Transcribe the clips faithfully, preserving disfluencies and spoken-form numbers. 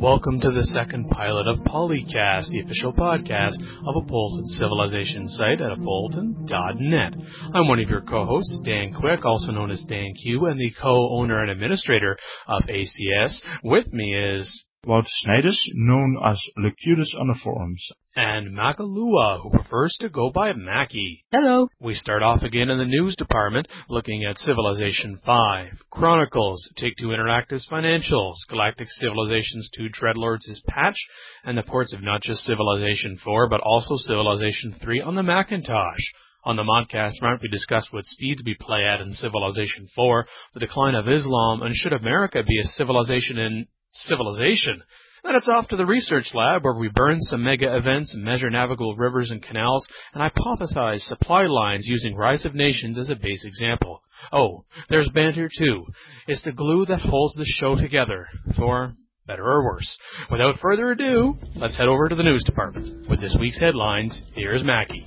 Welcome to the second pilot of Polycast, the official podcast of Appleton Civilization site at appleton dot net. I'm one of your co-hosts, Dan Quick, also known as Dan Q, and the co-owner and administrator of A C S. With me is Wouter Snijders, known as Locutus on the forums. And Makalua, who prefers to go by Mackie. Hello. We start off again in the news department, looking at Civilization five, Chronicles, Take-Two Interactive's financials, Galactic Civilizations two Dreadlords' patch, and the ports of not just Civilization four, but also Civilization three on the Macintosh. On the Modcast front, we discussed what speeds we play at in Civilization four, the decline of Islam, and should America be a civilization in civilization? Then it's off to the research lab where we burn some mega events, measure navigable rivers and canals, and hypothesize supply lines using Rise of Nations as a base example. Oh, there's banter too. It's the glue that holds the show together, for better or worse. Without further ado, let's head over to the news department. With this week's headlines, here's Mackie.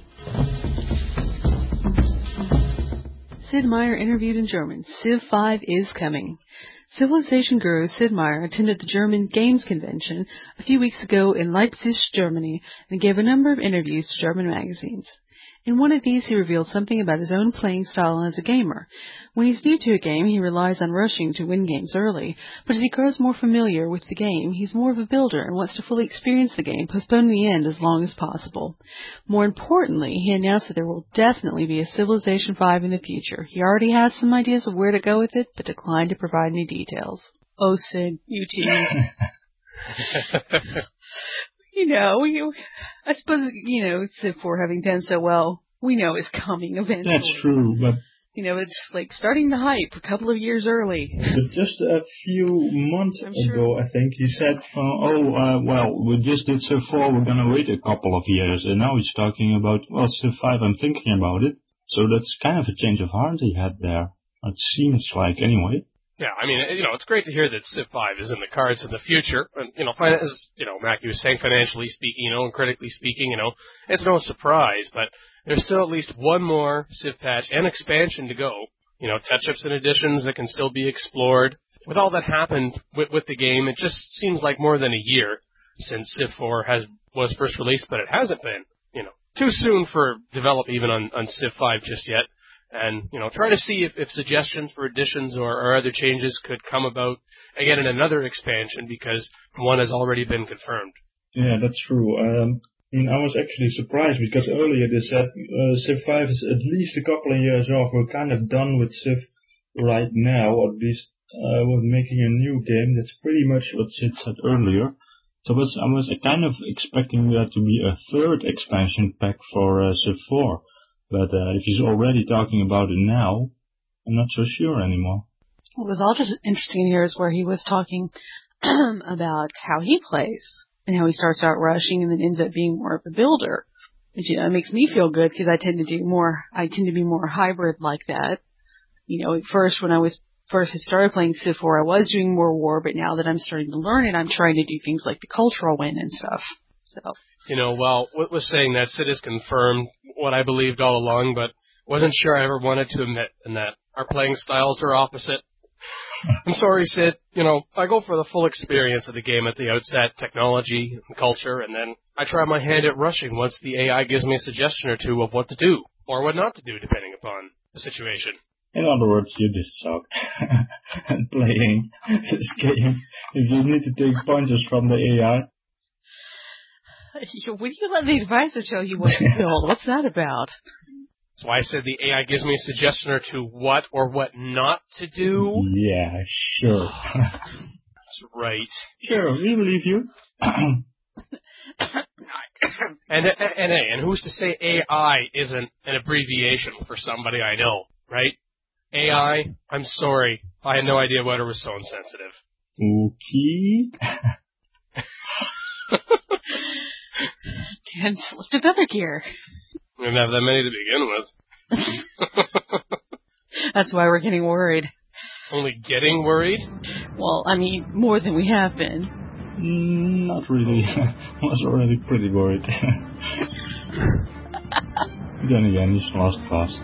Sid Meier interviewed in German. Civ five is coming. Civilization guru Sid Meier attended the German Games Convention a few weeks ago in Leipzig, Germany, and gave a number of interviews to German magazines. In one of these, he revealed something about his own playing style as a gamer. When he's new to a game, he relies on rushing to win games early, but as he grows more familiar with the game, he's more of a builder and wants to fully experience the game, postponing the end as long as possible. More importantly, he announced that there will definitely be a Civilization five in the future. He already has some ideas of where to go with it, but declined to provide any details. Oh, Sid, you too. You know, you, I suppose, you know, Civ four having done so well, we know it's coming eventually. That's true, but... You know, it's like starting the hype a couple of years early. But just a few months I'm ago, sure. I think, he said, uh, oh, uh, well, we just did Civ four, we're going to wait a couple of years. And now he's talking about, well, Civ five, I'm thinking about it. So that's kind of a change of heart he had there. It seems like, anyway. Yeah, I mean, you know, it's great to hear that Civ five is in the cards in the future. And, you know, as, you know, Mackie was saying, financially speaking, you know, and critically speaking, you know, it's no surprise, but there's still at least one more Civ patch and expansion to go. You know, touch-ups and additions that can still be explored. With all that happened with, with the game, it just seems like more than a year since Civ four has was first released, but it hasn't been, you know, too soon for develop even on, on Civ five just yet. And, you know, try to see if, if suggestions for additions or, or other changes could come about, again, in another expansion, because one has already been confirmed. Yeah, that's true. Um, I mean, I was actually surprised, because earlier they said uh, Civ five is at least a couple of years off. We're kind of done with Civ right now, or at least uh, we're making a new game. That's pretty much what Sid said earlier. So I was, I was kind of expecting there to be a third expansion pack for uh, Civ four. But uh, if he's already talking about it now, I'm not so sure anymore. What was all just interesting here is where he was talking about how he plays and how he starts out rushing and then ends up being more of a builder. Which, you know, makes me feel good because I tend to do more, I tend to be more hybrid like that. You know, at first when I was first had started playing Civ four, I was doing more war, but now that I'm starting to learn it, I'm trying to do things like the cultural win and stuff. So. You know, well, what was saying that Sid has confirmed what I believed all along, but wasn't sure I ever wanted to admit, and that our playing styles are opposite. I'm sorry, Sid. You know, I go for the full experience of the game at the outset, technology and culture, and then I try my hand at rushing once the A I gives me a suggestion or two of what to do, or what not to do, depending upon the situation. In other words, you just suck at playing this game. If you need to take punches from the A I. Will you let the advisor tell you what to build? What's that about? That's why I said the A I gives me a suggestion or two what or what not to do. Yeah, sure. That's right. Sure, we believe you. and, and, and, and who's to say A I isn't an abbreviation for somebody I know, right? A I, I'm sorry. I had no idea why it was so insensitive. Okay. Dan slipped another gear. We didn't have that many to begin with. That's why we're getting worried. Only getting worried? Well, I mean, more than we have been. Mm, not really. I was already pretty worried. Then again, it's lost fast.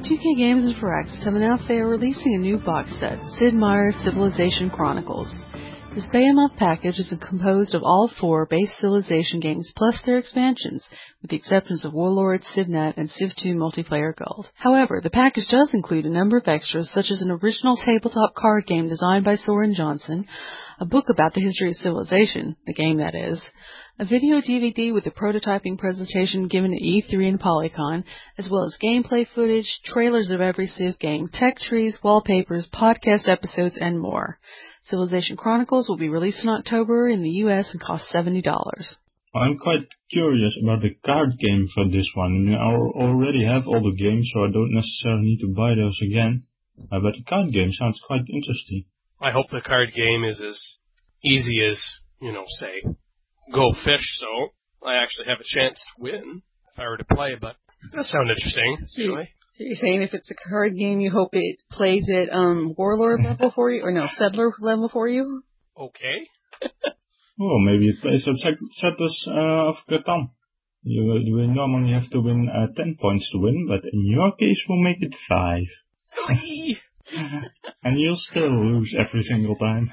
two K Games and Firaxis have announced they are releasing a new box set, Sid Meier's Civilization Chronicles. This behemoth package is composed of all four base Civilization games plus their expansions, with the exceptions of Warlords, CivNet, and Civ two Multiplayer Gold. However, the package does include a number of extras, such as an original tabletop card game designed by Soren Johnson, a book about the history of Civilization, the game that is, a video D V D with a prototyping presentation given at E three and PolyCon, as well as gameplay footage, trailers of every Civ game, tech trees, wallpapers, podcast episodes, and more. Civilization Chronicles will be released in October in the U S and cost seventy dollars. I'm quite curious about the card game for this one. I mean, I already have all the games, so I don't necessarily need to buy those again. Uh, but the card game sounds quite interesting. I hope the card game is as easy as, you know, say, Go Fish, so I actually have a chance to win if I were to play, but it does sound interesting, actually. So you're saying if it's a card game, you hope it plays at um, Warlord level for you, or no, Settler level for you? Okay. Oh, maybe it plays at Settlers uh, of Catan. You, you normally have to win uh, ten points to win, but in your case we'll make it five. And you'll still lose every single time.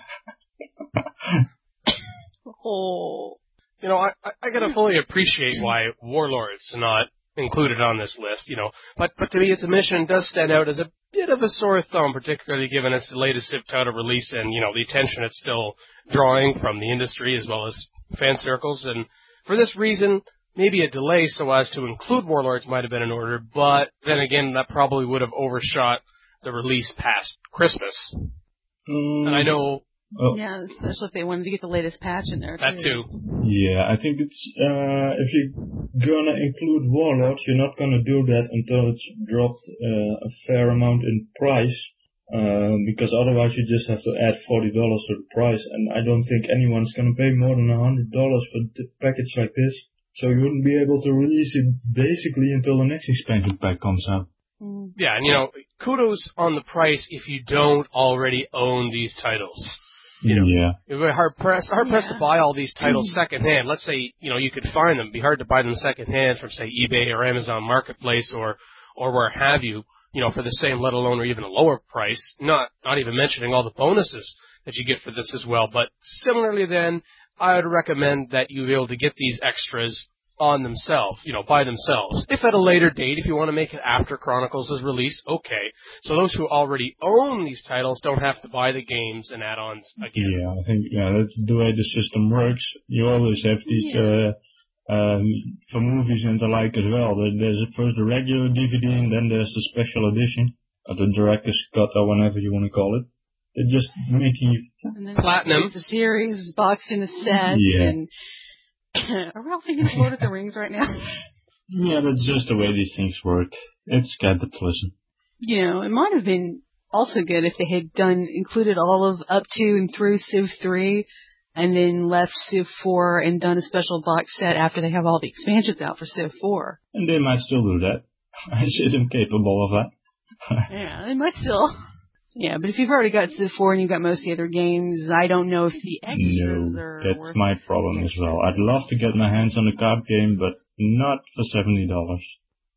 Oh. You know, I, I gotta fully appreciate why Warlord's not included on this list, you know, but, but to me its mission does stand out as a bit of a sore thumb, particularly given its latest Civ title release and, you know, the attention it's still drawing from the industry as well as fan circles, and for this reason, maybe a delay so as to include Warlords might have been in order, but then again, that probably would have overshot the release past Christmas. Um, and I know... Oh. Yeah, especially if they wanted to get the latest patch in there, too. That too. Yeah, I think it's, uh, if you're gonna include Warlords, you're not gonna do that until it's dropped uh, a fair amount in price, uh, because otherwise you just have to add forty dollars to the price, and I don't think anyone's gonna pay more than one hundred dollars for a package like this, so you wouldn't be able to release it basically until the next expansion pack comes out. Mm. Yeah, and you know, kudos on the price if you don't already own these titles. You know, yeah. It would be hard pressed, hard pressed Yeah. to buy all these titles secondhand. Let's say, you know, you could find them. It'd be hard to buy them secondhand from, say, eBay or Amazon Marketplace or, or where have you, you know, for the same, let alone or even a lower price. Not, not even mentioning all the bonuses that you get for this as well. But similarly then, I would recommend that you be able to get these extras on themselves, you know, by themselves. If at a later date, if you want to make it after Chronicles is released, okay. So those who already own these titles don't have to buy the games and add-ons again. Yeah, I think, yeah, that's the way the system works. You always have these, Yeah. uh, um, for movies and the like as well. There- There's first the regular D V D and then there's the special edition, or the director's cut or whatever you want to call it. They're just making you... And then Platinum. It's a series boxed in a set, Yeah. and are we all thinking Lord of the Rings right now? Yeah, that's just the way these things work. It's capitalism. You know, it might have been also good if they had done, included all of up to and through Civ three, and then left Civ four and done a special box set after they have all the expansions out for Civ four. And they might still do that. I see them capable of that. Yeah, they might still. Yeah, but if you've already got Civ four and you've got most of the other games, I don't know if the extras No, are that's worth my problem as well. I'd love to get my hands on the card game, but not for seventy dollars.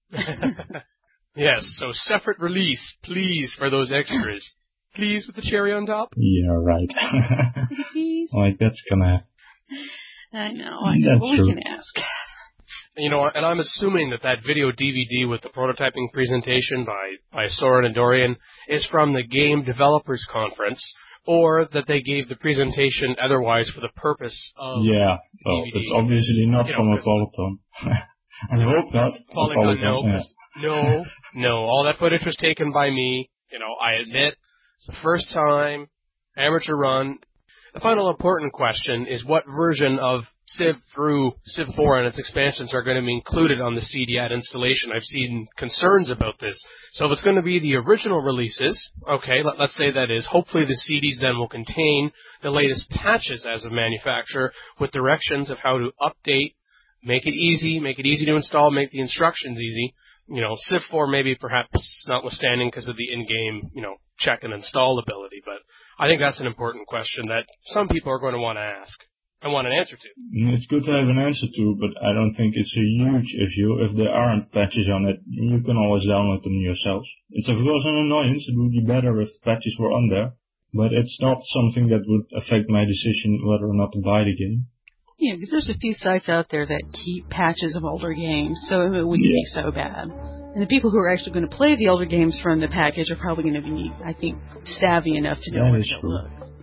Yes, so separate release, please, for those extras. Please, with the cherry on top. Yeah, right. Please. Like, that's gonna... I know, I know. That's Well, we true. can ask. You know, and I'm assuming that that video D V D with the prototyping presentation by, by Soren and Dorian is from the Game Developers Conference, or that they gave the presentation otherwise for the purpose of Yeah, well, D V D. it's obviously not You know, from a 'cause- Polygon. I hope not. A Polygon, no, yeah. 'cause- no, no. All that footage was taken by me. You know, I admit, it's the first time, amateur run. The final important question is what version of Civ through Civ four and its expansions are going to be included on the C D at installation. I've seen concerns about this. So if it's going to be the original releases, okay, let, let's say that is, hopefully the C Ds then will contain the latest patches as a manufacturer with directions of how to update, make it easy, make it easy to install, make the instructions easy. You know, Civ four maybe perhaps notwithstanding because of the in-game, you know, check and install ability, but I think that's an important question that some people are going to want to ask. I want an answer to. It's good to have an answer to, but I don't think it's a huge issue. If there aren't patches on it, you can always download them yourselves. It's of course an annoyance. It would be better if the patches were on there, but it's not something that would affect my decision whether or not to buy the game. Yeah, because there's a few sites out there that keep patches of older games, so it wouldn't yeah. be so bad. And the people who are actually going to play the older games from the package are probably going to be, I think, savvy enough to know that where to look.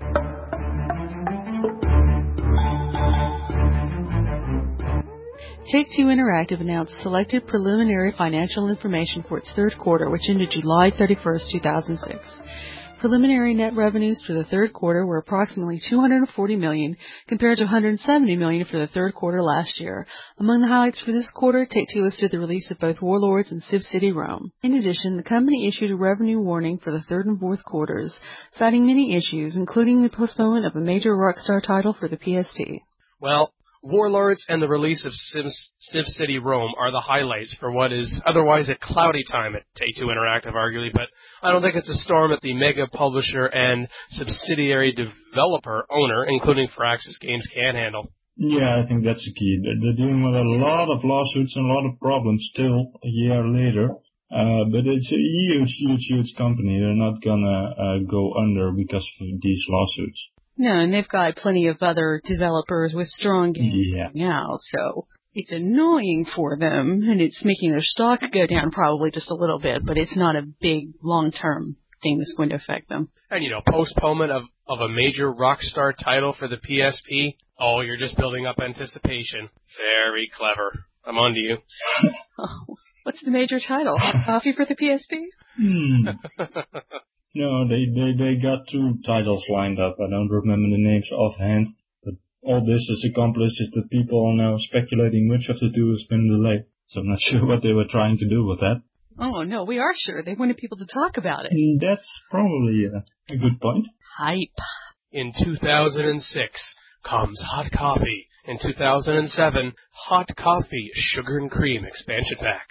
Take-Two Interactive announced selected preliminary financial information for its third quarter, which ended July thirty-first, two thousand six. Preliminary net revenues for the third quarter were approximately two hundred forty million dollars compared to one hundred seventy million dollars for the third quarter last year. Among the highlights for this quarter, Take-Two listed the release of both Warlords and Civ City Rome. In addition, the company issued a revenue warning for the third and fourth quarters, citing many issues, including the postponement of a major Rockstar title for the P S P. Well, Warlords and the release of Sims, Civ City Rome are the highlights for what is otherwise a cloudy time at Take-Two Interactive, arguably, but I don't think it's a storm that the mega publisher and subsidiary developer owner, including Firaxis Games, can handle. Yeah, I think that's the key. They're, they're dealing with a lot of lawsuits and a lot of problems still a year later, uh, but it's a huge, huge, huge company. They're not gonna uh, go under because of these lawsuits. No, and they've got plenty of other developers with strong games yeah. now, so it's annoying for them, and it's making their stock go down probably just a little bit, but it's not a big, long-term thing that's going to affect them. And, you know, postponement of, of a major Rockstar title for the P S P, oh, you're just building up anticipation. Very clever. I'm on to you. Oh, what's the major title? Hot Coffee for the P S P? Hmm. No, they, they, they got two titles lined up. I don't remember the names offhand. But all this is accomplished is that people are now speculating which of the two has been delayed. So I'm not sure what they were trying to do with that. Oh, no, we are sure. They wanted people to talk about it. That's probably a, a good point. Hype. In two thousand six comes Hot Coffee. In two thousand seven, Hot Coffee Sugar and Cream Expansion Pack.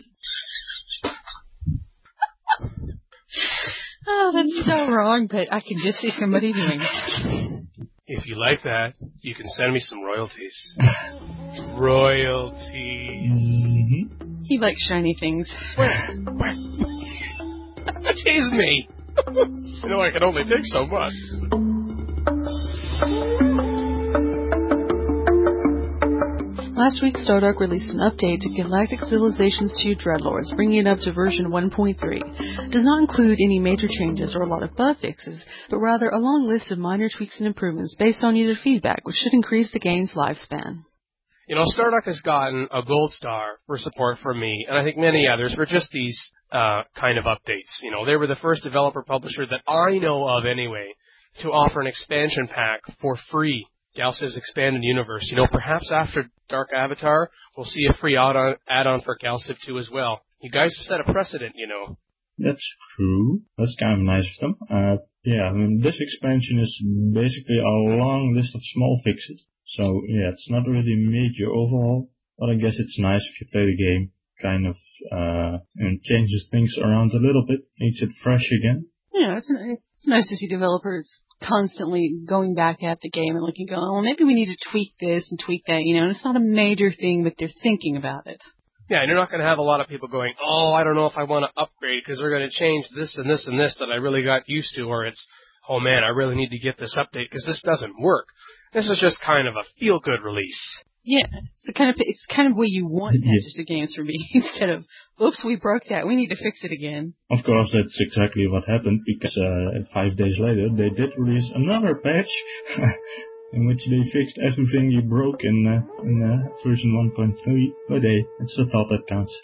Oh, that's so wrong, but I can just see somebody doing it. If you like that, you can send me some royalties. Royalties. Mm-hmm. He likes shiny things. Where? Where? Tease me. You know I can only take so much. Last week, Stardock released an update to Galactic Civilizations two Dreadlords, bringing it up to version one point three. It does not include any major changes or a lot of bug fixes, but rather a long list of minor tweaks and improvements based on user feedback, which should increase the game's lifespan. You know, Stardock has gotten a gold star for support from me, and I think many others, for just these uh, kind of updates. You know, they were the first developer-publisher that I know of anyway to offer an expansion pack for free. GalCiv's Expanded Universe. You know, perhaps after Dark Avatar, we'll see a free add-on, add-on for GalCiv two as well. You guys have set a precedent, you know. That's true. That's kind of nice of them. Uh, yeah, I mean, this expansion is basically a long list of small fixes. So, yeah, it's not really major overall, but I guess it's nice if you play the game, kind of, uh, and changes things around a little bit, makes it fresh again. Yeah, it's, it's nice to see developers constantly going back at the game and looking, going, well, maybe we need to tweak this and tweak that, you know, and it's not a major thing, but they're thinking about it. Yeah, and you're not going to have a lot of people going, oh, I don't know if I want to upgrade because they're going to change this and this and this that I really got used to, or it's, oh man, I really need to get this update because this doesn't work. This is just kind of a feel-good release. Yeah, it's the kind of it's kind of way you want patches to games to be, instead of, oops, we broke that, we need to fix it again. Of course, that's exactly what happened, because uh, five days later they did release another patch in which they fixed everything you broke in, uh, in uh, version one point three. But hey, it's the thought that counts.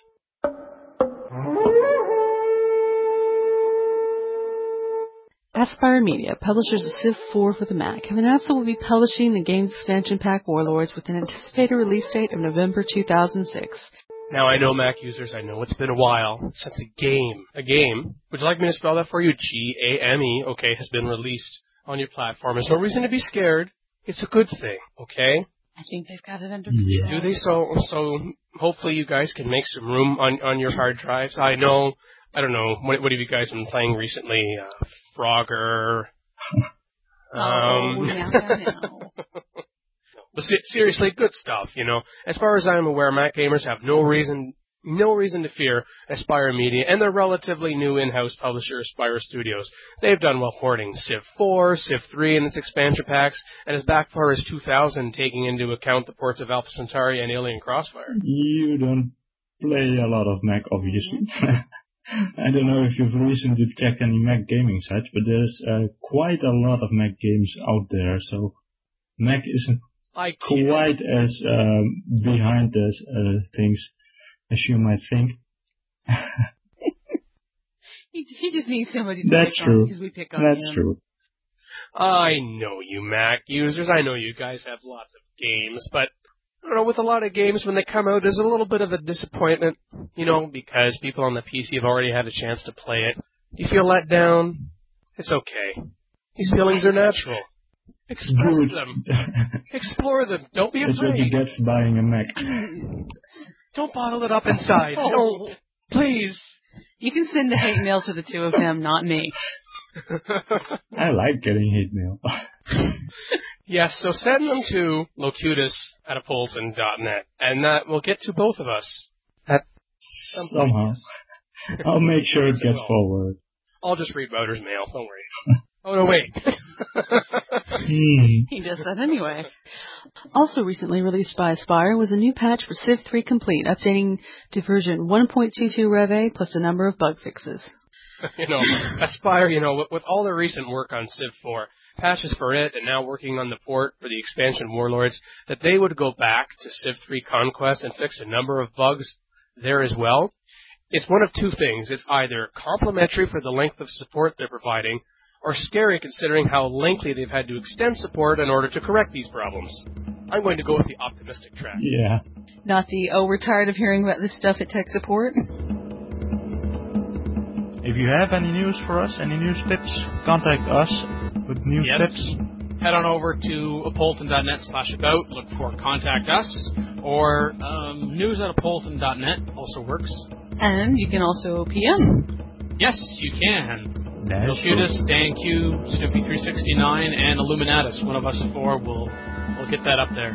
Aspyr Media, publishers of Civ four for the Mac, have announced that we'll be publishing the game's expansion pack Warlords with an anticipated release date of November two thousand six. Now, I know Mac users, I know it's been a while since a game, a game, would you like me to spell that for you? G A M E, okay, has been released on your platform. There's no reason to be scared. It's a good thing, okay? I think they've got it under control. Do they? So, so hopefully you guys can make some room on, on your hard drives. I know, I don't know, what, what have you guys been playing recently? Uh, Frogger. um, oh, now, now. but seriously, good stuff, you know. As far as I'm aware, Mac gamers have no reason no reason to fear Aspyr Media and their relatively new in-house publisher, Aspyr Studios. They've done well porting Civ four, Civ three and its expansion packs, and as back far as two thousand, taking into account the ports of Alpha Centauri and Alien Crossfire. You don't play a lot of Mac, obviously. I don't know if you've recently checked any Mac gaming sites, but there's uh, quite a lot of Mac games out there, so Mac isn't I quite as um, behind those uh, things as you might think. he, he just needs somebody to That's pick true. on because we pick on That's him. true. I know you Mac users. I know you guys have lots of games, but I don't know, with a lot of games, when they come out, there's a little bit of a disappointment, you know, because people on the P C have already had a chance to play it. Do you feel let down? It's okay. These feelings are natural. Express Good. them. Explore them. Don't be That's what you afraid. get for buying a Mac. Don't bottle it up inside. Oh. Don't. Please. You can send the hate mail to the two of them, not me. I like getting hate mail. Yes, so send them to locutus at apolton dot net, and that will get to both of us. At some point. Somehow. I'll make sure it gets Well. forward. I'll just read Motor's mail. Don't worry. Oh, no, wait. Hmm. He does that anyway. Also recently released by Aspyr was a new patch for Civ three Complete, updating to version one point two two Rev A plus a number of bug fixes. You know, Aspyr, you know, with, with all their recent work on Civ four, patches for it, and now working on the port for the expansion Warlords, that they would go back to Civ three Conquest and fix a number of bugs there as well. It's one of two things. It's either complimentary for the length of support they're providing, or scary considering how lengthy they've had to extend support in order to correct these problems. I'm going to go with the optimistic track. Yeah. Not the, oh, we're tired of hearing about this stuff at tech support. If you have any news for us, any news tips, contact us with news Yes. tips. Head on over to apolton dot net slash about, look for contact us, or um, news at apolton dot net also works. And you can also P M. Yes, you can. That's Locutus, Dan Q, Snoopy three sixty-nine, and Illuminatus. One of us four will will get that up there.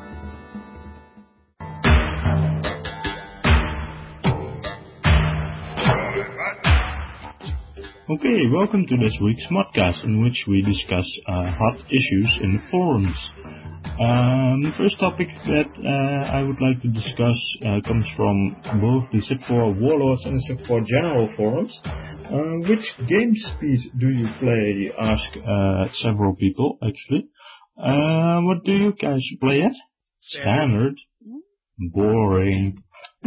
Okay, welcome to this week's Modcast, in which we discuss uh, hot issues in the forums. Um, the first topic that uh, I would like to discuss uh, comes from both the Civ four Warlords and the Civ four General forums. Uh, which game speed do you play? Ask uh, several people, actually. Uh, what do you guys play at? Standard. Boring.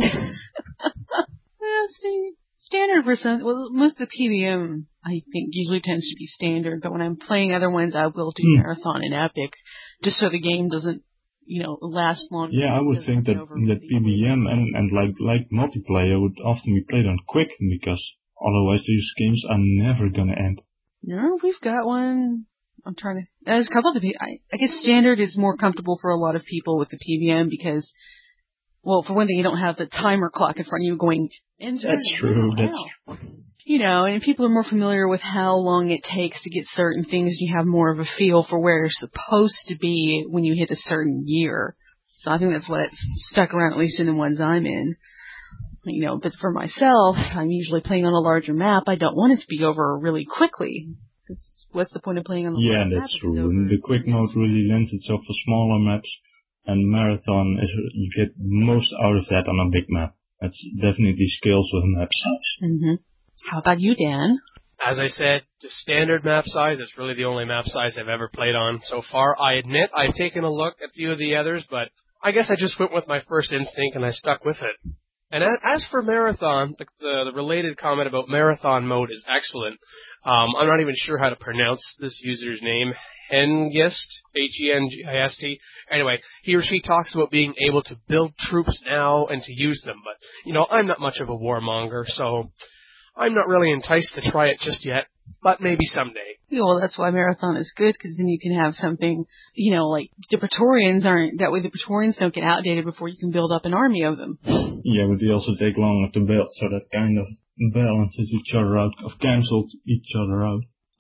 Well, see, standard for some, well, most of the P B M, I think, usually tends to be standard, but when I'm playing other ones, I will do Hmm. Marathon and Epic, just so the game doesn't, you know, last long. Yeah, I would think that that P B M and, and like like multiplayer would often be played on quick, because otherwise these games are never gonna end. No, we've got one. I'm trying to. There's a couple of the. P- I, I guess standard is more comfortable for a lot of people with the P B M because, well, for one thing, you don't have the timer clock in front of you going. Enter. That's true. Wow. That's You know, and people are more familiar with how long it takes to get certain things. You have more of a feel for where you're supposed to be when you hit a certain year. So I think that's what stuck around, at least in the ones I'm in. You know, but for myself, I'm usually playing on a larger map. I don't want it to be over really quickly. It's, what's the point of playing on the yeah, larger map? that's if true. it's over And the quick minutes? mode really lends itself for smaller maps, and Marathon is you get most out of that on a big map. That's definitely scales with map size. Mm-hmm. How about you, Dan? As I said, just standard map size. It's really the only map size I've ever played on so far. I admit I've taken a look at a few of the others, but I guess I just went with my first instinct and I stuck with it. And as for Marathon, the, the, the related comment about Marathon mode is excellent. Um, I'm not even sure how to pronounce this user's name. Hengist, H E N G I S T. Anyway, he or she talks about being able to build troops now and to use them. But, you know, I'm not much of a warmonger, so I'm not really enticed to try it just yet. But maybe someday. Yeah, well, that's why Marathon is good, because then you can have something, you know, like the Praetorians aren't, that way the Praetorians don't get outdated before you can build up an army of them. Yeah, but they also take longer to build, so that kind of balances each other out, or cancels each other out.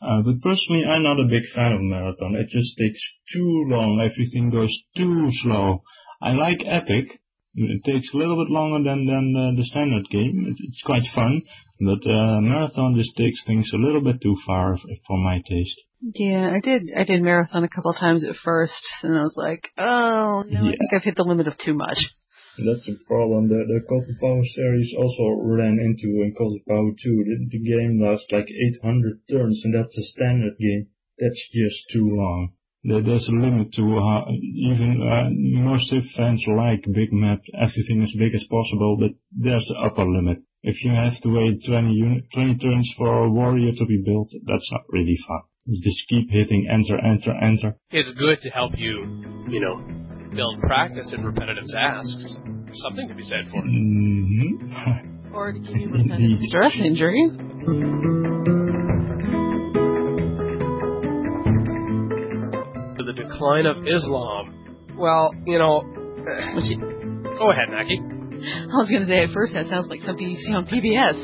Uh, but personally, I'm not a big fan of Marathon. It just takes too long. Everything goes too slow. I like Epic. It takes a little bit longer than, than uh, the standard game. It, it's quite fun. But uh, Marathon just takes things a little bit too far for my taste. Yeah, I did I did Marathon a couple of times at first, and I was like, oh, no, yeah. I think I've hit the limit of too much. That's a problem. The, the Cult of Power series also ran into in Cult of Power two. The, the game lasts like eight hundred turns, and that's a standard game. That's just too long. There's a limit to how even uh, most Civ fans like big map, everything as big as possible, but there's an upper limit. If you have to wait twenty, unit, twenty turns for a warrior to be built, that's not really fun. You just keep hitting enter, enter, enter. It's good to help you, you know, build practice in repetitive tasks. Something to be said for it. Mm-hmm. Or to give you repetitive stress injury. The decline of Islam. Well, you know... Uh, go ahead, Mackie. I was going to say, at first that sounds like something you see on P B S.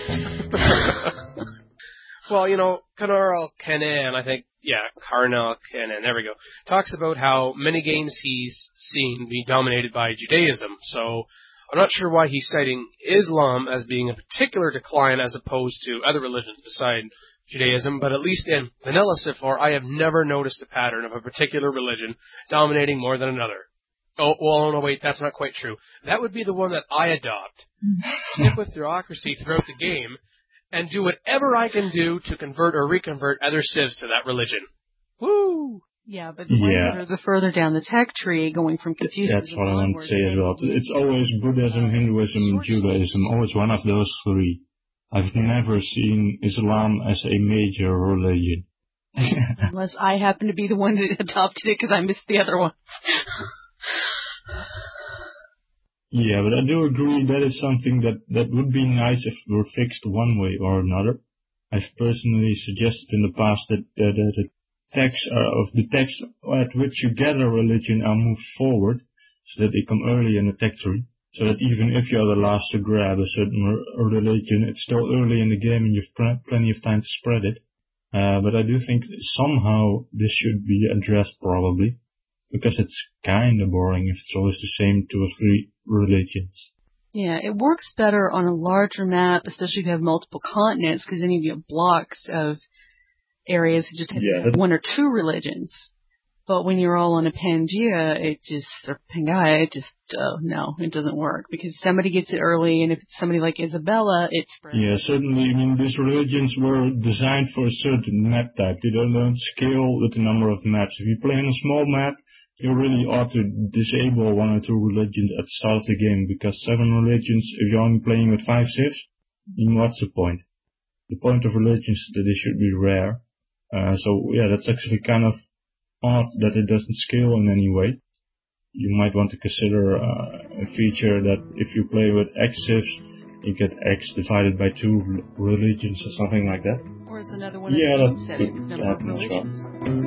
Well, you know, Karnal Kanan, I think, yeah, Karnal Kanan, there we go, talks about how many games he's seen be dominated by Judaism, so I'm not sure why he's citing Islam as being a particular decline as opposed to other religions besides Judaism, but at least in vanilla Civ four, I have never noticed a pattern of a particular religion dominating more than another. Oh, well, no, wait, that's not quite true. That would be the one that I adopt. Stick with theocracy throughout the game, and do whatever I can do to convert or reconvert other civs to that religion. Woo! Yeah, but the, yeah. the further down the tech tree, going from Confucianism... That's what I want to say as well. It's always Buddhism, Hinduism, Judaism, always one of those three. I've never seen Islam as a major religion. Unless I happen to be the one that adopted it because I missed the other ones. Yeah, but I do agree that is something that, that would be nice if it were fixed one way or another. I've personally suggested in the past that uh, the, the text uh, of the text at which you get a religion are moved forward, so that they come early in the tech tree, so that even if you're the last to grab a certain religion, it's still early in the game and you've pl- plenty of time to spread it. Uh, but I do think somehow this should be addressed probably, because it's kind of boring if it's always the same two or three religions. Yeah, it works better on a larger map, especially if you have multiple continents, because then you get blocks of areas that just have yeah, one or two religions. But when you're all on a Pangea, it just, or Pangaea, it just, oh, no, it doesn't work, because somebody gets it early, and if it's somebody like Isabella, it's spread. Yeah, certainly, I mean, these religions were designed for a certain map type. They don't, don't scale with the number of maps. If you play on a small map, you really ought to disable one or two religions at the start of the game, because seven religions, if you're only playing with five civs, what's the point? The point of religions is that they should be rare. Uh, so, yeah, that's actually kind of odd that it doesn't scale in any way. You might want to consider uh, a feature that if you play with X civs, you get X divided by two religions or something like that. Or it's another one of yeah, the game settings, number of religions.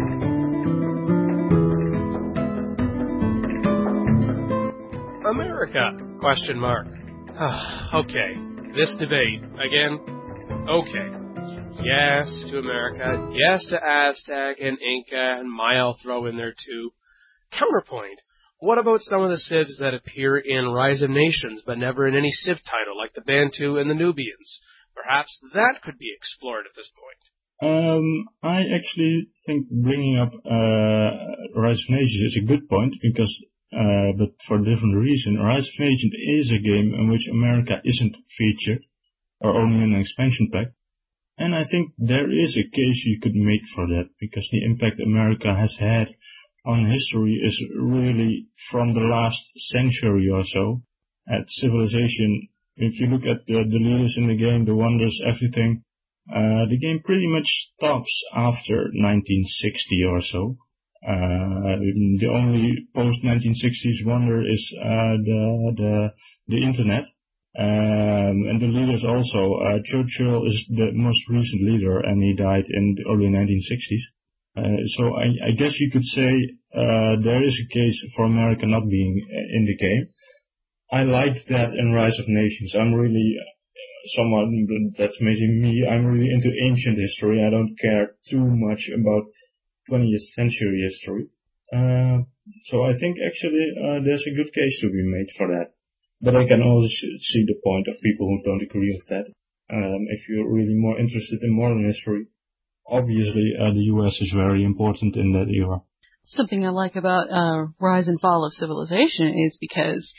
America? Question mark. Okay. This debate, again, okay. Yes to America, yes to Aztec and Inca, and Maya I'll throw in there too. Counterpoint. What about some of the civs that appear in Rise of Nations, but never in any civ title, like the Bantu and the Nubians? Perhaps that could be explored at this point. Um, I actually think bringing up uh, Rise of Nations is a good point, because Uh, but for a different reason. Rise of Nations is a game in which America isn't featured, or only in an expansion pack. And I think there is a case you could make for that, because the impact America has had on history is really from the last century or so. At Civilization, if you look at the, the leaders in the game, the wonders, everything, uh, the game pretty much stops after nineteen sixty or so. Uh, the only post nineteen sixties wonder is uh, the the the internet, um, and the leaders also. Uh, Churchill is the most recent leader, and he died in the early nineteen sixties. Uh, so I, I guess you could say uh, there is a case for America not being in the game. I like that in Rise of Nations. I'm really someone that's maybe me, I'm really into ancient history. I don't care too much about twentieth century history. Uh, so I think actually uh, there's a good case to be made for that. But I can also see the point of people who don't agree with that. Um, if you're really more interested in modern history, obviously uh, the U S is very important in that era. Something I like about uh, Rise and Fall of Civilization is because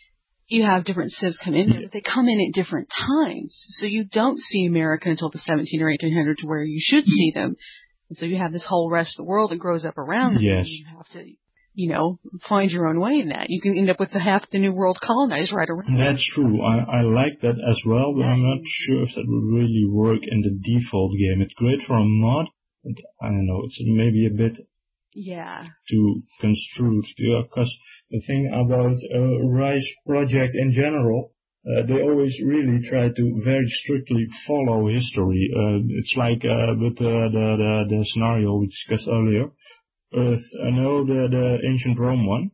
you have different civs come in there, but they come in at different times. So you don't see America until the seventeen or eighteen hundreds where you should see them. And so you have this whole rest of the world that grows up around them. Yes. And you have to, you know, find your own way in that. You can end up with the half the new world colonized right around. That's true. I, I like that as well, but I'm not sure if that would really work in the default game. It's great for a mod, but I don't know, it's maybe a bit yeah. too construed. Because the thing about uh, Rise Project in general, uh, they always really try to very strictly follow history. Uh, it's like uh, with uh, the, the, the scenario we discussed earlier. Earth, I know the, the ancient Rome one,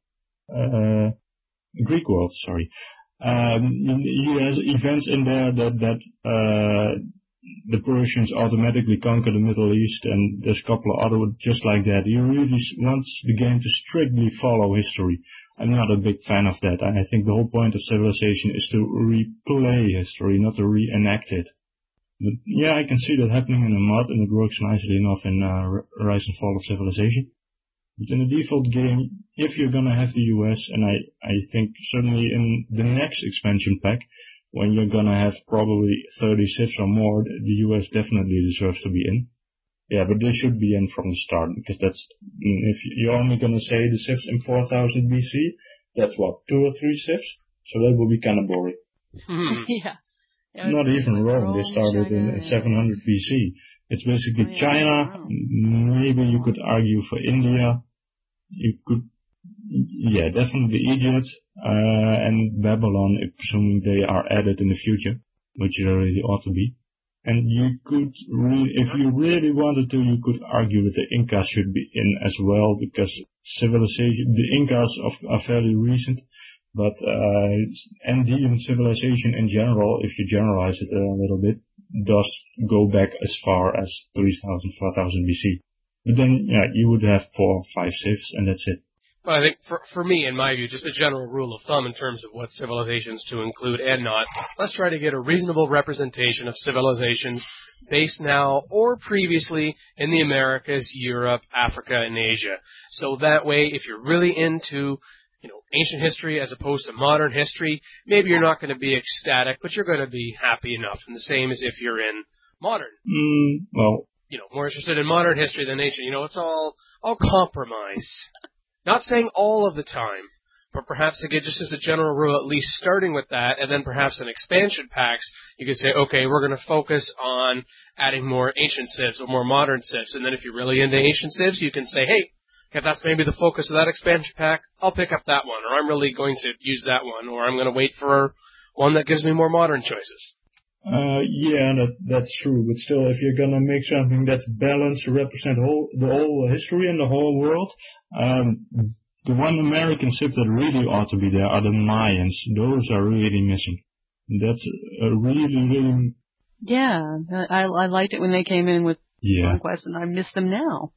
uh, Greek world, sorry. Um, he has events in there that, that, uh, the Persians automatically conquer the Middle East, and there's a couple of other just like that. He really wants the game to strictly follow history. I'm not a big fan of that. I think the whole point of Civilization is to replay history, not to reenact it. But yeah, I can see that happening in a mod, and it works nicely enough in uh, Rise and Fall of Civilization. But in the default game, if you're gonna have the U S, and I, I think certainly in the next expansion pack, when you're gonna have probably thirty civs or more, the U S definitely deserves to be in. Yeah, but they should be in from the start, because that's, if you're only gonna say the civs in four thousand B C, that's what, two or three civs? So that will be kinda boring. yeah. Not even Rome, they started in, in seven hundred B C. It's basically oh, yeah, China, maybe you could argue for India, you could, yeah, definitely Egypt, uh, and Babylon, assuming they are added in the future, which they really ought to be. And you could, re- if you really wanted to, you could argue that the Incas should be in as well, because civilization, the Incas are, are fairly recent, but, uh, Andean civilization in general, if you generalize it a little bit, does go back as far as three thousand, four thousand B C. But then, yeah, you would have four or five civs, and that's it. But I think for for me, in my view, just a general rule of thumb in terms of what civilizations to include and not, let's try to get a reasonable representation of civilizations based now or previously in the Americas, Europe, Africa, and Asia. So that way, if you're really into, you know, ancient history as opposed to modern history, maybe you're not going to be ecstatic, but you're going to be happy enough. And the same as if you're in modern. Mm, well, you know, more interested in modern history than ancient. You know, it's all all compromise. Not saying all of the time, but perhaps again, just as a general rule, at least starting with that, and then perhaps in expansion packs, you could say, okay, we're going to focus on adding more ancient civs or more modern civs. And then if you're really into ancient civs, you can say, hey, if that's maybe the focus of that expansion pack, I'll pick up that one, or I'm really going to use that one, or I'm going to wait for one that gives me more modern choices. Uh, yeah, that, that's true, but still, if you're gonna make something that's balanced to represent whole, the whole history and the whole world, um, the one American civ that really ought to be there are the Mayans. Those are really missing. That's a really, really... Yeah, I, I liked it when they came in with yeah. Conquest, and I miss them now.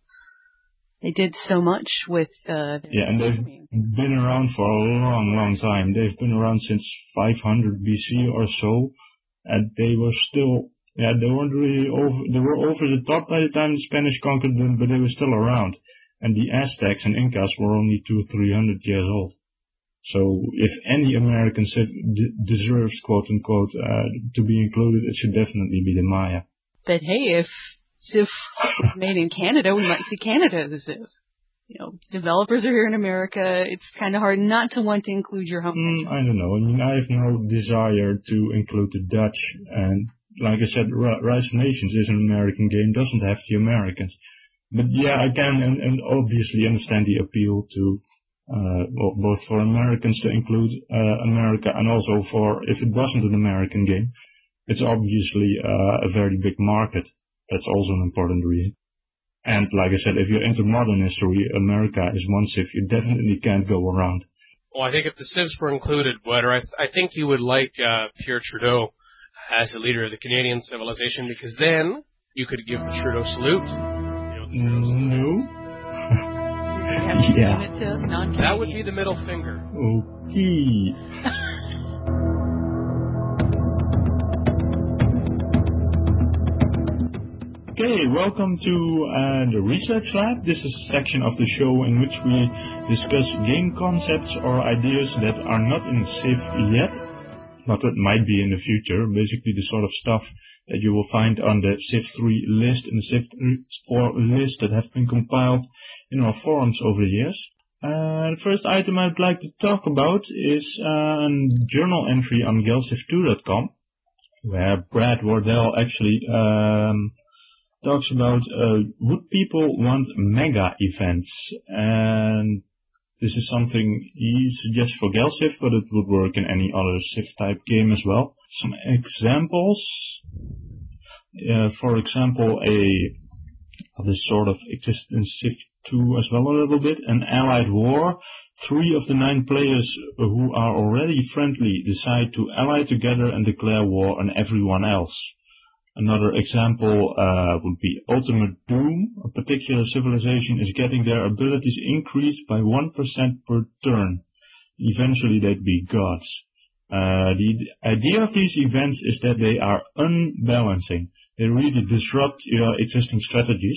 They did so much with... Uh, yeah, and they've been around for a long, long time. They've been around since five hundred B C or so. And they were still, yeah, they weren't really over, they were over the top by the time the Spanish conquered them, but they were still around. And the Aztecs and Incas were only two or three hundred years old. So if any American civ d- deserves, quote unquote, uh, to be included, it should definitely be the Maya. But hey, if Civ was made in Canada, we might see Canada as a Civ. You know, developers are here in America. It's kind of hard not to want to include your home country. Mm, I don't know. I mean, I have no desire to include the Dutch. And like I said, Rise of Nations is an American game, doesn't have the Americans. But yeah, I can and, and obviously understand the appeal to, uh, well, both for Americans to include uh, America and also for, if it wasn't an American game, it's obviously uh, a very big market. That's also an important reason. And like I said, if you're into modern history, America is one civ you definitely can't go around. Well, I think if the civs were included, Wetter, I, th- I think you would like uh, Pierre Trudeau as the leader of the Canadian civilization, because then you could give the Trudeau salute. You know, the Trudeau salute. No. Yeah. That would be the middle finger. Okay. Okay, welcome to uh, the Research Lab. This is a section of the show in which we discuss game concepts or ideas that are not in Civ yet, but that might be in the future. Basically the sort of stuff that you will find on the Civ three list and the Civ four list that have been compiled in our forums over the years. Uh, the first item I'd like to talk about is uh, a journal entry on galciv two dot com, where Brad Wardell actually um, talks about uh, would people want mega events, and this is something he suggests for Galciv, but it would work in any other Civ type game as well. Some examples, uh, for example, a this sort of exists in Civ two as well a little bit, an allied war. Three of the nine players who are already friendly decide to ally together and declare war on everyone else. Another example uh, would be Ultimate Doom. A particular civilization is getting their abilities increased by one percent per turn. Eventually they'd be gods. Uh, the idea of these events is that they are unbalancing. They really disrupt your existing strategies.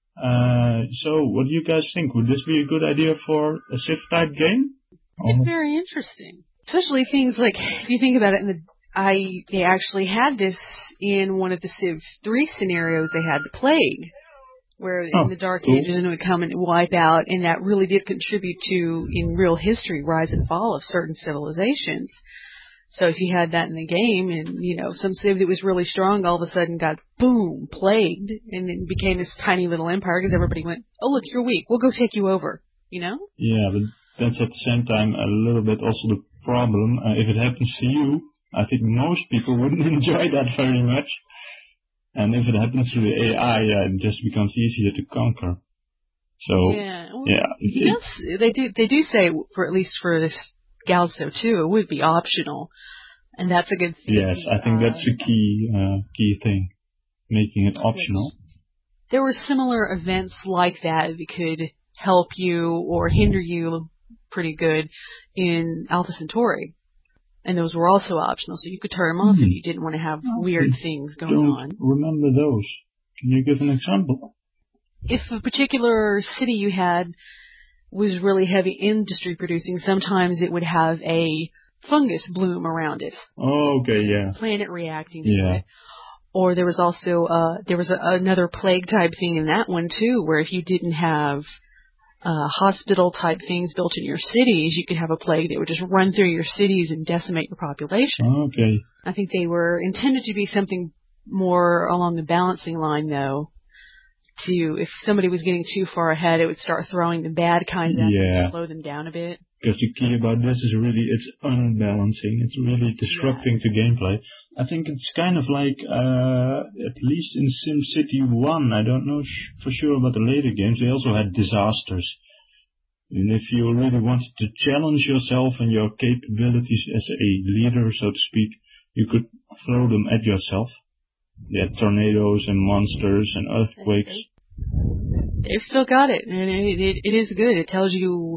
Uh, so what do you guys think? Would this be a good idea for a Civ type game? It's oh. very interesting. Especially things like, if you think about it, in the I they actually had this in one of the Civ three scenarios. They had the plague, where oh, in the Dark cool. Ages it would come and wipe out, and that really did contribute to, in real history, rise and fall of certain civilizations. So if you had that in the game, and you know some Civ that was really strong all of a sudden got boom plagued, and then became this tiny little empire because everybody went, "Oh look, you're weak. We'll go take you over." You know? Yeah, but that's at the same time a little bit also the problem. Uh, if it happens to you, I think most people wouldn't enjoy that very much. And if it happens to the A I, uh, it just becomes easier to conquer. So, yeah, well, yeah. Yes, they do, they do say, for at least for this Galciv too, it would be optional. And that's a good thing. Yes, I think uh, that's the key, uh, key thing. Making it optional. There were similar events like that that could help you or hinder you pretty good in Alpha Centauri. And those were also optional, so you could turn them off mm-hmm. if you didn't want to have weird I things going don't on. Remember those? Can you give an example? If a particular city you had was really heavy industry producing, sometimes it would have a fungus bloom around it. Oh, okay, yeah. Planet reacting to yeah. it. Or there was also uh, there was a, another plague type thing in that one too, where if you didn't have Uh, hospital-type things built in your cities, you could have a plague that would just run through your cities and decimate your population. Okay. I think they were intended to be something more along the balancing line, though. To if somebody was getting too far ahead, it would start throwing the bad kinds at them and slow them down a bit. Because the key about this is really it's unbalancing. It's really disrupting yes. the gameplay. I think it's kind of like, uh, at least in SimCity one, I don't know sh- for sure about the later games, they also had disasters. And if you really wanted to challenge yourself and your capabilities as a leader, so to speak, you could throw them at yourself. They had tornadoes and monsters and earthquakes. They've still got it, and it, it, it is good. It tells you...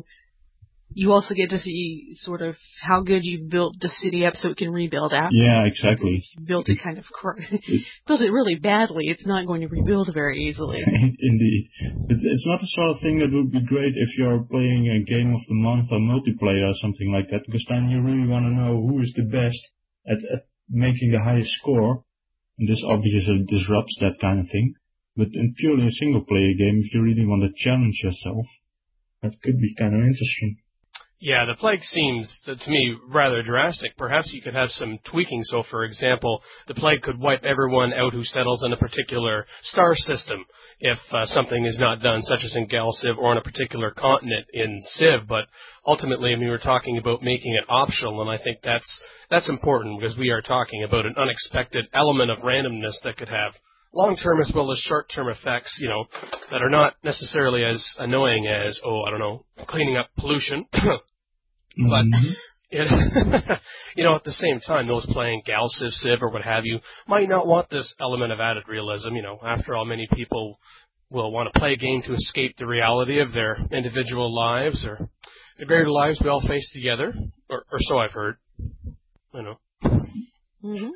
You also get to see sort of how good you've built the city up so it can rebuild after. Yeah, exactly. If you built it kind of cr- built it really badly, it's not going to rebuild very easily. Indeed. It's, it's not the sort of thing that would be great if you're playing a game of the month or multiplayer or something like that, because then you really want to know who is the best at, at making the highest score. And this obviously disrupts that kind of thing. But in purely a single player game, if you really want to challenge yourself, that could be kind of interesting. Yeah, the plague seems, to me, rather drastic. Perhaps you could have some tweaking. So, for example, the plague could wipe everyone out who settles in a particular star system if uh, something is not done, such as in Galciv or on a particular continent in Civ. But ultimately, I mean, we're talking about making it optional, and I think that's that's important because we are talking about an unexpected element of randomness that could have long-term as well as short-term effects, you know, that are not necessarily as annoying as, oh, I don't know, cleaning up pollution. But, mm-hmm. It, you know, at the same time, those playing Gal Civ Civ or what have you might not want this element of added realism. You know, after all, many people will want to play a game to escape the reality of their individual lives or the greater lives we all face together, or, or so I've heard. You know. Mm-hmm.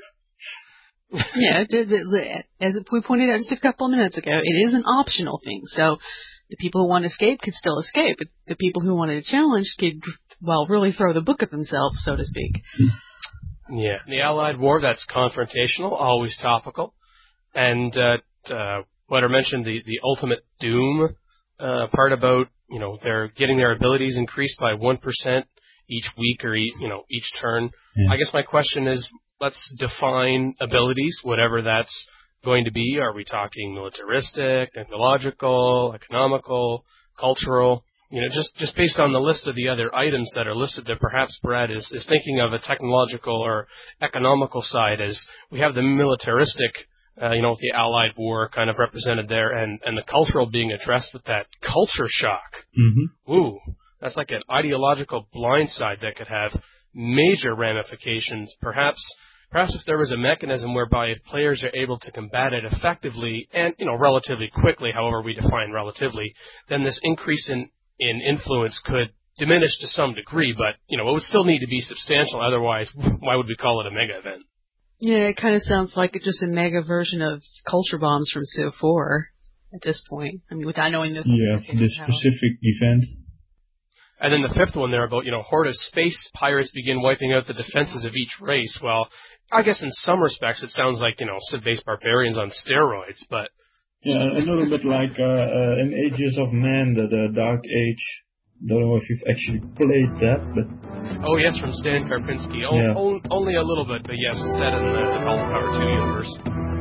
Yeah, as we pointed out just a couple of minutes ago, it is an optional thing. So the people who want to escape could still escape. But the people who wanted a challenge could, well, really throw the book at themselves, so to speak. Yeah, the Allied war, that's confrontational, always topical. And uh, uh, what I mentioned, the, the ultimate doom uh, part about, you know, they're getting their abilities increased by one percent each week or, each, you know, each turn. Yeah. I guess my question is, let's define abilities, whatever that's going to be. Are we talking militaristic, technological, economical, cultural? You know, just, just based on the list of the other items that are listed there, perhaps Brad is, is thinking of a technological or economical side as we have the militaristic, uh, you know, the Allied war kind of represented there, and, and the cultural being addressed with that culture shock. Mm-hmm. Ooh, that's like an ideological blindside that could have major ramifications. Perhaps Perhaps if there was a mechanism whereby players are able to combat it effectively and, you know, relatively quickly, however we define relatively, then this increase in, in influence could diminish to some degree, but, you know, it would still need to be substantial. Otherwise, why would we call it a mega event? Yeah, it kind of sounds like just a mega version of culture bombs from Civ four at this point. I mean, without knowing this. Yeah, the specific event. And then the fifth one there about, you know, horde of space pirates begin wiping out the defenses of each race. Well, I guess in some respects it sounds like, you know, Civ-based barbarians on steroids, but... Yeah, a little bit like uh, uh, in Ages of Man, the, the Dark Age. Don't know if you've actually played that, but... Oh, yes, from Stan Karpinski. O- yeah. o- only a little bit, but yes, set in the, the Call of Power two universe.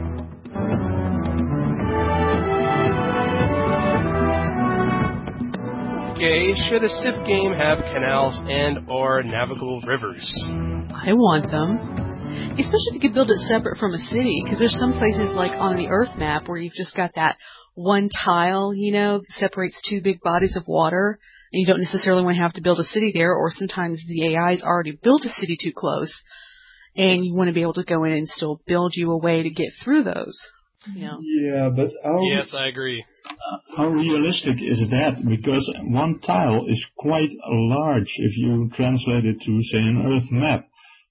Okay, should a Civ game have canals and or navigable rivers? I want them. Especially if you could build it separate from a city, because there's some places like on the Earth map where you've just got that one tile, you know, that separates two big bodies of water, and you don't necessarily want to have to build a city there, or sometimes the A I's already built a city too close, and you want to be able to go in and still build you a way to get through those. You know? Yeah, but how... Yes, I agree. How realistic is that? Because one tile is quite large if you translate it to, say, an Earth map.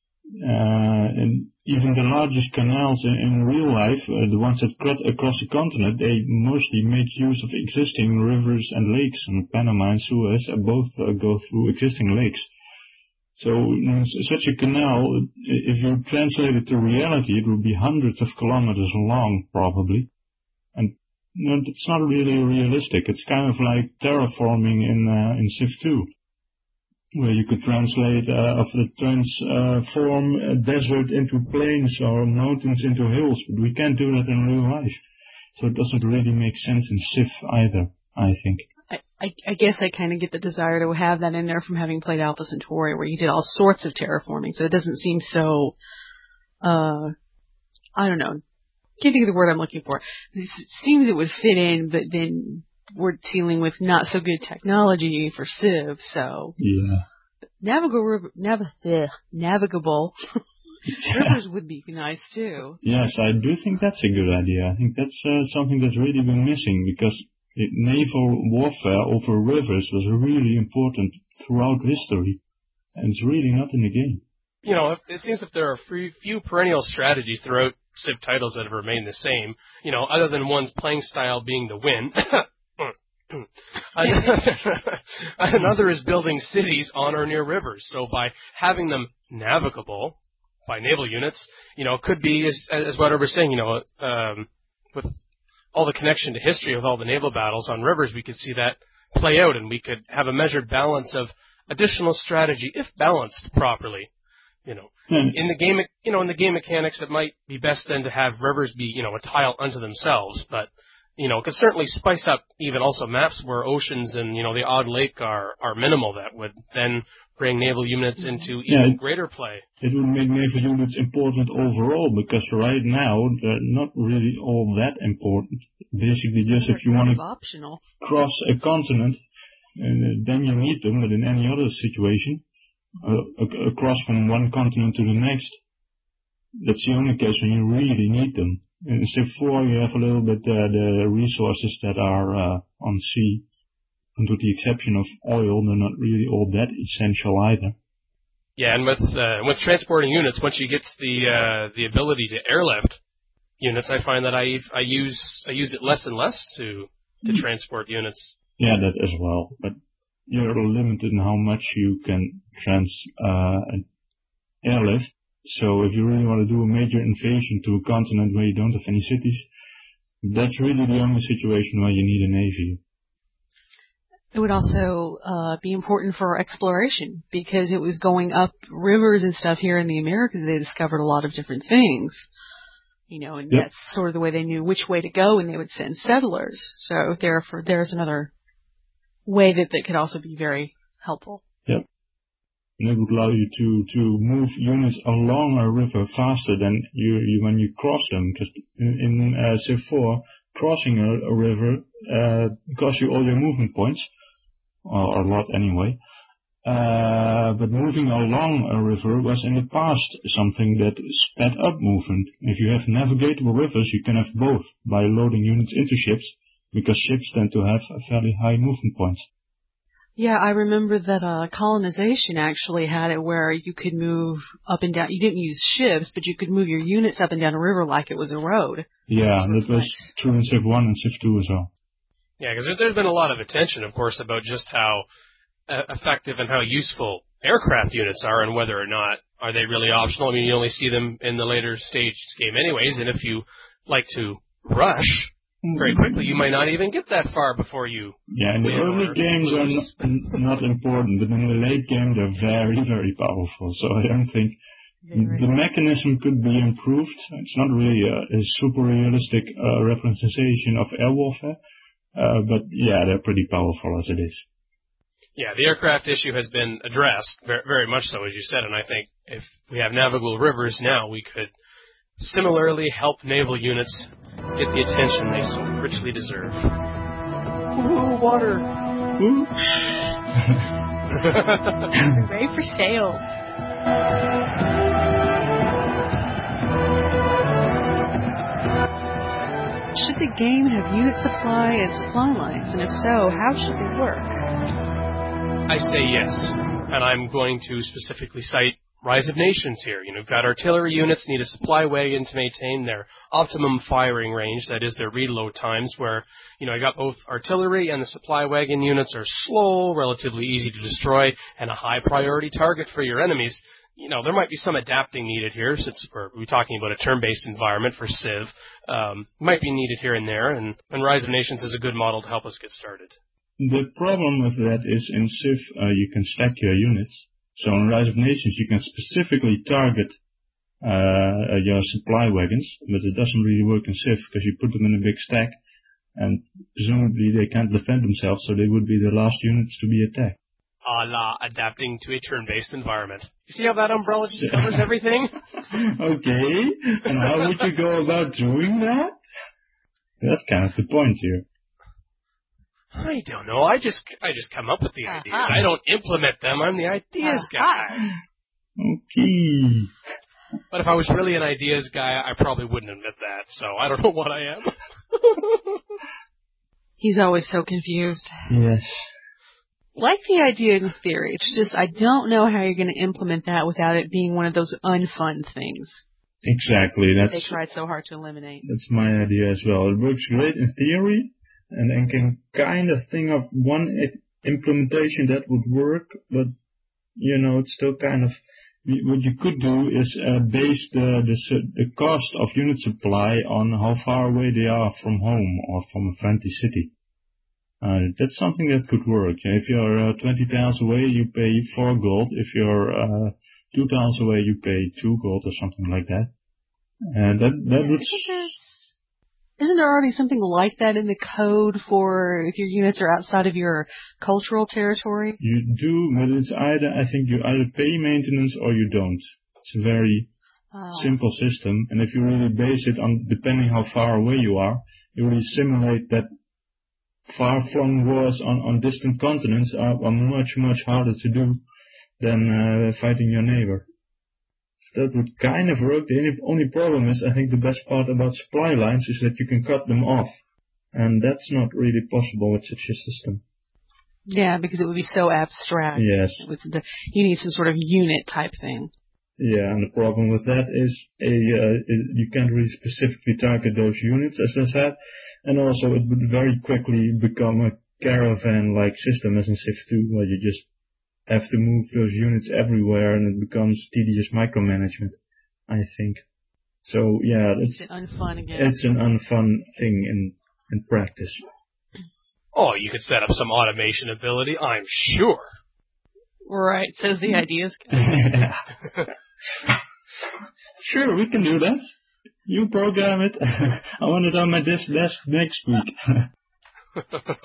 Uh, and even the largest canals in, in real life, uh, the ones that cut across the continent, they mostly make use of existing rivers and lakes. And Panama and Suez uh, both uh, go through existing lakes. So you know, such a canal, if you translate it to reality, it would be hundreds of kilometers long, probably. And you know, it's not really realistic. It's kind of like terraforming in uh, in Civ two, where you could translate uh, of the transform uh, desert into plains or mountains into hills, but we can't do that in real life. So it doesn't really make sense in Civ either, I think. I, I, I guess I kind of get the desire to have that in there from having played Alpha Centauri, where you did all sorts of terraforming, so it doesn't seem so, uh, I don't know, can't think of the word I'm looking for. It seems it would fit in, but then we're dealing with not so good technology for Civ, so. Yeah. Navigable, nav- ugh, navigable rivers would be nice too. Yes, I do think that's a good idea. I think that's uh, something that's really been missing, because it, naval warfare over rivers was really important throughout history, and it's really not in the game. You know, it seems if there are few, few perennial strategies throughout Civ titles that have remained the same, you know, other than one's playing style being the win. Another is building cities on or near rivers. So by having them navigable by naval units, you know, it could be, as, as what I was saying, you know, um, with all the connection to history of all the naval battles on rivers, we could see that play out, and we could have a measured balance of additional strategy if balanced properly. You know, hmm. in the game, you know, in the game mechanics, it might be best then to have rivers be, you know, a tile unto themselves, but you know, it could certainly spice up even also maps where oceans and, you know, the odd lake are, are minimal. That would then bring naval units into even yeah, greater play. It would make naval units important overall, because right now they're not really all that important. Basically, just if you want to optional. cross a continent, uh, then you need them, but in any other situation, uh, ac- across from one continent to the next. That's the only case when you really need them. In Civ four, you have a little bit uh, the resources that are uh, on sea, and with the exception of oil, they're not really all that essential either. Yeah, and with uh, with transporting units, once you get the uh, the ability to airlift units, I find that I I use I use it less and less to to mm. transport units. Yeah, that as well. But you're limited in how much you can trans uh, airlift. So if you really want to do a major invasion to a continent where you don't have any cities, that's really the only situation where you need a navy. It would also uh, be important for exploration because it was going up rivers and stuff here in the Americas. They discovered a lot of different things, you know, and yep. that's sort of the way they knew which way to go, and they would send settlers. So therefore, there's another way that that could also be very helpful. Yep. And it would allow you to, to move units along a river faster than you, you when you cross them. Because in, in uh, Civ four, crossing a, a river uh, costs you all your movement points. Or a lot anyway. Uh, but moving along a river was in the past something that sped up movement. If you have navigatable rivers, you can have both by loading units into ships, because ships tend to have a fairly high movement points. Yeah, I remember that uh, colonization actually had it where you could move up and down. You didn't use ships, but you could move your units up and down a river like it was a road. Yeah, and that was true in Civ one and Civ two as well. Yeah, because there's been a lot of attention, of course, about just how uh, effective and how useful aircraft units are and whether or not are they really optional. I mean, you only see them in the later stage game anyways, and if you like to rush very quickly, you might not even get that far before you Yeah, in the early games are not, not important, but in the late game they're very, very powerful. So I don't think very. the mechanism could be improved. It's not really a, a super realistic uh, representation of air warfare. Uh, but yeah, they're pretty powerful as it is. Yeah, the aircraft issue has been addressed very, very much so, as you said, and I think if we have navigable rivers now, we could similarly help naval units get the attention they so richly deserve. Ooh, water! Ooh. Ready for sails. Should the game have unit supply and supply lines, and if so, how should they work? I say yes, and I'm going to specifically cite Rise of Nations here. You know, we've got artillery units need a supply wagon to maintain their optimum firing range, that is their reload times, where, you know, I got both artillery and the supply wagon units are slow, relatively easy to destroy, and a high priority target for your enemies. You know, there might be some adapting needed here, since we're, we're talking about a turn-based environment for Civ. Um, might be needed here and there, and, and Rise of Nations is a good model to help us get started. The problem with that is in Civ, uh, you can stack your units. So in Rise of Nations, you can specifically target uh, your supply wagons, but it doesn't really work in Civ, because you put them in a big stack, and presumably they can't defend themselves, so they would be the last units to be attacked. A la adapting to a turn-based environment. You see how that umbrella just covers everything? Okay, and how would you go about doing that? That's kind of the point here. I don't know. I just I just come up with the uh-huh. ideas. I don't implement them. I'm the ideas uh-huh. guy. Okay. But if I was really an ideas guy, I probably wouldn't admit that. So I don't know what I am. He's always so confused. Yes. Like the idea in theory, it's just I don't know how you're going to implement that without it being one of those unfun things. Exactly. That's they tried so hard to eliminate. That's my idea as well. It works great in theory, and then can kind of think of one implementation that would work, but you know, it's still kind of what you could do is uh, base the, the the cost of unit supply on how far away they are from home or from a friendly city. Uh, that's something that could work. If you're uh, twenty tiles away, you pay four gold. If you're uh, two tiles away, you pay two gold or something like that. And that that yeah, would. Isn't there already something like that in the code for if your units are outside of your cultural territory? You do, but it's either I think you either pay maintenance or you don't. It's a very oh. simple system, and if you really base it on depending how far away you are, you really simulate that. Far-flung wars on, on distant continents are, are much, much harder to do than uh, fighting your neighbor. That would kind of work. The only problem is, I think the best part about supply lines is that you can cut them off. And that's not really possible with such a system. Yeah, because it would be so abstract. Yes. The, you need some sort of unit type thing. Yeah, and the problem with that is a uh, you can't really specifically target those units, as I said. And also it would very quickly become a caravan-like system as in Civ two, where you just have to move those units everywhere, and it becomes tedious micromanagement, I think. So yeah, it's, it's an unfun again. It's an unfun thing in in practice. Oh, you could set up some automation ability, I'm sure. Right, says the ideas guy. Sure, we can do that. You program it. I want it on my desk next week.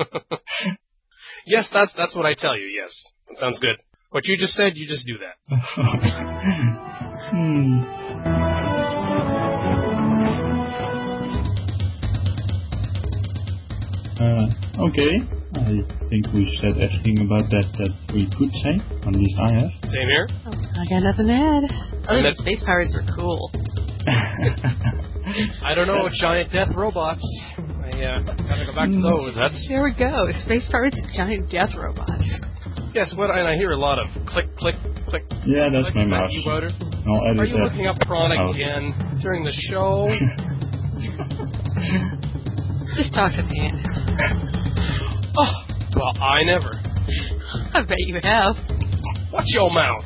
Yes, that's that's what I tell you, yes. That sounds good. What you just said, you just do that. hmm. uh, okay, I think we've said everything about that that we could say. At least I have. Same here. Oh, I got nothing to add. Other than space pirates are cool. I don't know, giant death robots. I uh, gotta go back to those. That's there we go. Space pirates, giant death robots. Yes, what? And I hear a lot of click, click, click. Yeah, that's click, my mouse. Are you that. looking up prawn again during the show? Just talk to Dan. Oh, well, I never. I bet you have. Watch your mouth.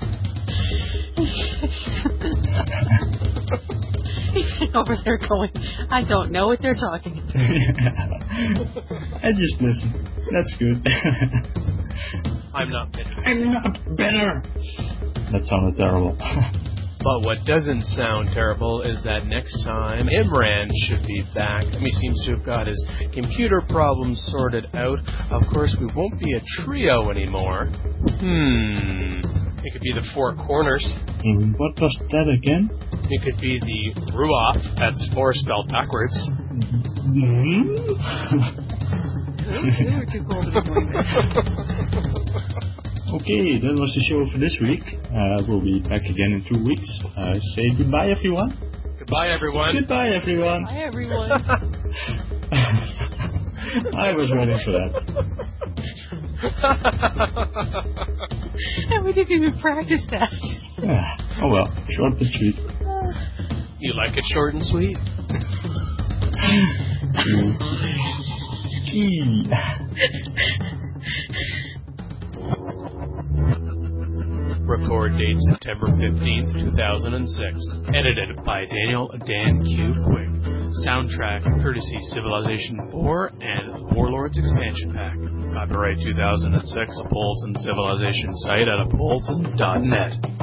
He's over there going, I don't know what they're talking about. I just listen. That's good. I'm not bitter. I'm not bitter. That sounded terrible. But what doesn't sound terrible is that next time Imran should be back. He seems to have got his computer problems sorted out. Of course, we won't be a trio anymore. Hmm. It could be the Four Corners. Mm, what was that again? It could be the Ruoff. That's four spelled backwards. Mm-hmm. We were too cool to be doing this. Okay, that was the show for this week. Uh, we'll be back again in two weeks. Uh, say goodbye, everyone. Goodbye, everyone. Goodbye, everyone. Bye, everyone. I was waiting for that. And we didn't even practice that. Yeah. Oh well, short but sweet. You like it short and sweet? Record date September fifteenth, two thousand six. Edited by Daniel Dan Q. Quick. Soundtrack courtesy Civilization four and Warlords Expansion Pack. Copyright two thousand six, Apolton Civilization site at apolton dot net.